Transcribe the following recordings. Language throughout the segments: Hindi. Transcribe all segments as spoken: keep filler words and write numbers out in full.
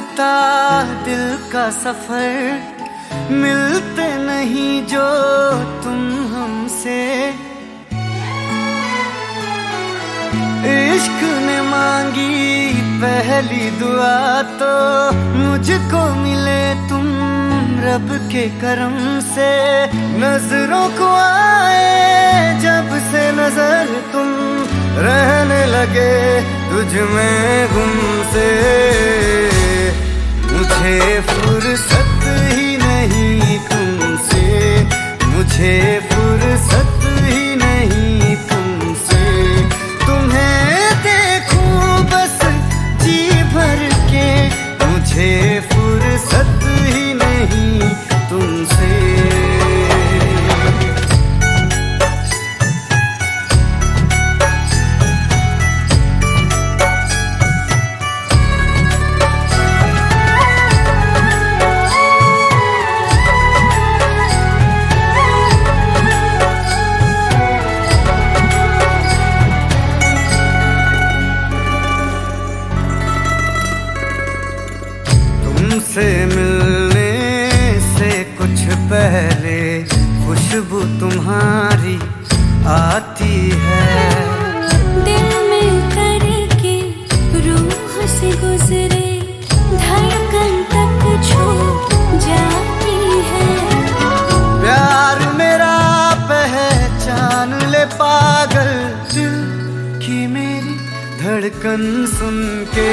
लगता दिल का सफर, मिलते नहीं जो तुम हमसे। इश्क ने मांगी पहली दुआ तो मुझको मिले तुम रब के करम से। नजरों को आए जब से नजर तुम, रहने लगे तुझ में गुम से। मुझे फुर्सत ही नहीं तुमसे, मुझे फुर्सत ही नहीं तुमसे। तुम्हें देखूं बस जी भर के, मुझे फुर्सत ही नहीं तुमसे। तुमसे मिलने से कुछ पहले खुशबू तुम्हारी आती है। दिल में करके रूह से गुजरे धड़कन तक छू जाती है। प्यार मेरा पहचान ले पागल, दिल की मेरी धड़कन सुन के।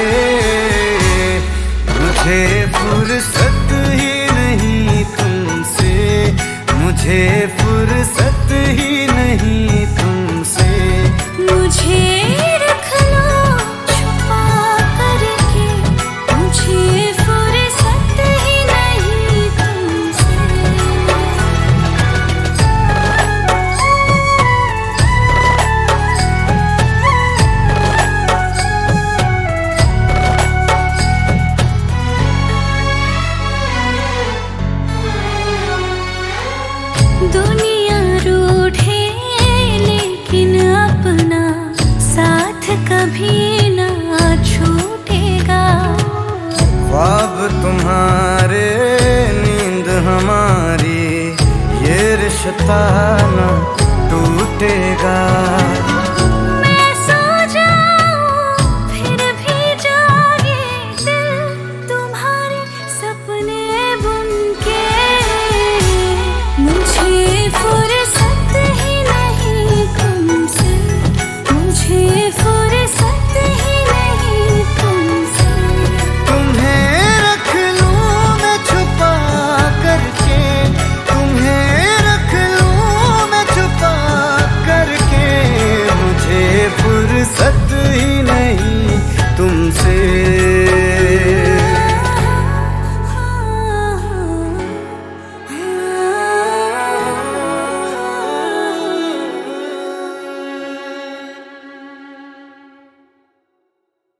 मुझे फुर्सत ही नहीं तुमसे, मुझे फुर्सत ही नहीं तुमसे। मुझे रख लो छुपा करके, मुझे फुर्सत ही नहीं तुमसे। दुनिया रूठे लेकिन अपना साथ कभी ना छूटेगा। ख्वाब तुम्हारे नींद हमारी, ये रिश्ता न टूटेगा।